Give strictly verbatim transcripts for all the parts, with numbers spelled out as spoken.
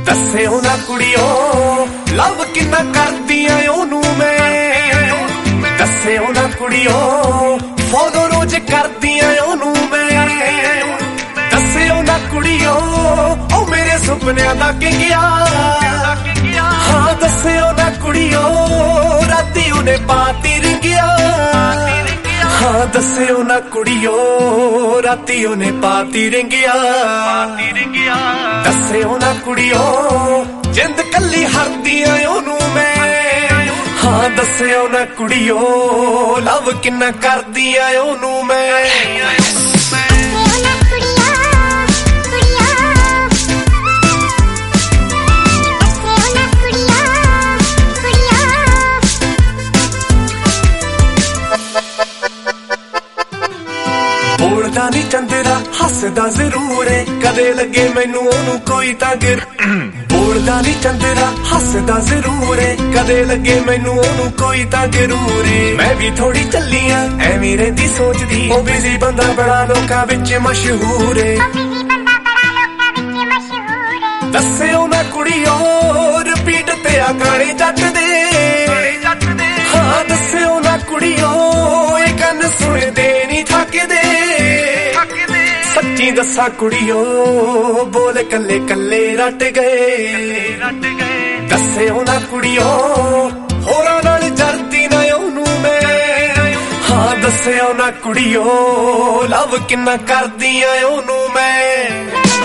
ਦੱਸਿਓ ਨਾ ਕੁੜੀਓ ਲਵ ਕਿੰਨਾ ਕਰਦੀ ਆ ਉਹਨੂੰ ਮੈਂ। ਦੱਸਿਓ ਨਾ ਕੁੜੀਓ ਫੋਲੋ ਰੋਜ਼ ਕਰਦੀ ਆ ਉਹਨੂੰ ਮੈਂ। ਦੱਸਿਓ ਨਾ ਕੁੜੀਓ ਉਹ ਮੇਰੇ ਸੁਪਨਿਆਂ ਦਾ ਕਿੰਗਿਆ। ਹਾਂ ਦੱਸਿਓ ਨਾ ਕੁੜੀਓ ਰਾਤੀ ਉਹਨੇ ਪਾਤੀ ਰਿੰਗਿਆ। ਹਾਂ ਦੱਸਿਓ ਨਾ ਕੁੜੀਓ ਰਾਤੀ ਉਹਨੇ ਪਾਤੀ ਰਿੰਗਿਆ। ਦੱਸਿਓ ਨਾ ਕੁੜੀਓ ਜਿੰਦ ਕੱਲੀ ਹਰਦੀ ਆ ਉਹਨੂੰ ਮੈਂ। ਹਾਂ ਦੱਸਿਓ ਨਾ ਕੁੜੀਓ ਲਵ ਕਿੰਨਾ ਕਰਦੀ ਆ ਉਹਨੂੰ ਮੈਂ। ਬੋਲਦਾ ਨੀ ਚੰਦਰਾ ਹੱਸਦਾ ਜ਼ਰੂਰ ਏ ਕਦੇ ਲੱਗੇ ਮੈਨੂੰ ਉਹਨੂੰ ਕੋਈ ਤਾਂ ਗਿਰ। ਬੋਲਦਾ ਨੀ ਚੰਦਰਾ ਹੱਸਦਾ ਜ਼ਰੂਰ ਏ ਕਦੇ ਲੱਗੇ ਮੈਨੂੰ ਉਹਨੂੰ ਕੋਈ ਤਾਂ ਜ਼ਰੂਰ ਏ। ਮੈਂ ਵੀ ਥੋੜੀ ਚੱਲੀ ਆ ਐਵੇਂ ਰਹਿੰਦੀ ਸੋਚਦੀ ਉਹ ਬਿਜ਼ੀ ਬੰਦਾ ਬੜਾ ਲੋਕਾਂ ਵਿੱਚ ਮਸ਼ਹੂਰ ਏ। ਦੱਸਿਓ ਨਾ ਕੁੜੀਓ ਰਿਪੀਟ ਤੇ ਆ ਗਾਣੇ ਜੱਟ ਦੇ। ਹਾਂ ਦੱਸਿਓ ਨਾ ਕੁੜੀਓ ਇਹ ਕੰਨ ਸੁਣਦੇ ਨੀ ਥੱਕਦੇ। ਸੱਚੀ ਦੱਸਾਂ ਕੁੜੀਓ ਬੋਲ ਕੱਲੇ ਕੱਲੇ ਰੱਟ ਗਏ। ਦੱਸਿਓ ਨਾ ਕੁੜੀਓ ਹੋਰਾਂ ਨਾਲ ਜਰਦੀ ਨਾ ਉਹਨੂੰ ਮੈਂ। ਹਾਂ ਦੱਸਿਓ ਨਾ ਕੁੜੀਓ ਲਵ ਕਿੰਨਾ ਕਰਦੀ ਆ ਉਹਨੂੰ ਮੈਂ।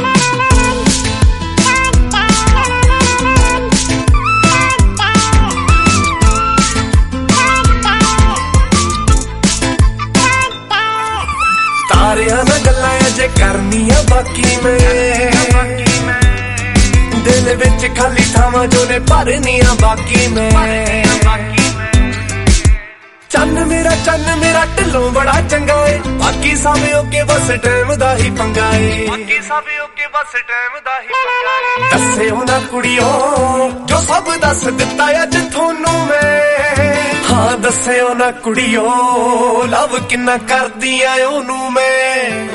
ਤਾਰਿਆਂ ਨਾਲ ਗੱਲਾਂ ਅਜੇ ਕਰਨੀਆਂ ਬਾਕੀ ਮੈਂ। ਦਿਲ ਵਿੱਚ ਖਾਲੀ ਥਾਵਾਂ ਜੋ ਨੇ ਭਰਨੀਆਂ ਬਾਕੀ ਮੈਂ। ਚੰਨ ਮੇਰਾ ਚੰਨ ਮੇਰਾ ਢਿੱਲੋਂ ਬੜਾ ਚੰਗਾ ਏ ਬਾਕੀ ਸਭ ਓਕੇ ਬਸ ਟਾਈਮ ਦਾ ਹੀ ਪੰਗਾ ਏ। ਬਾਕੀ ਸਭ ਓਕੇ ਬਸ ਟਾਈਮ ਦਾ ਹੀ ਪੰਗਾ ਏ। ਦੱਸਿਓ ਨਾ ਕੁੜੀਓ ਜੋ ਸਭ ਦੱਸ ਦਿੱਤਾ ਅੱਜ ਤੁਹਾਨੂੰ ਮੈਂ। ਹਾਂ ਦੱਸਿਓ ਨਾ ਕੁੜੀਓ ਲਵ ਕਿੰਨਾ ਕਰਦੀ ਆ ਉਹਨੂੰ ਮੈਂ।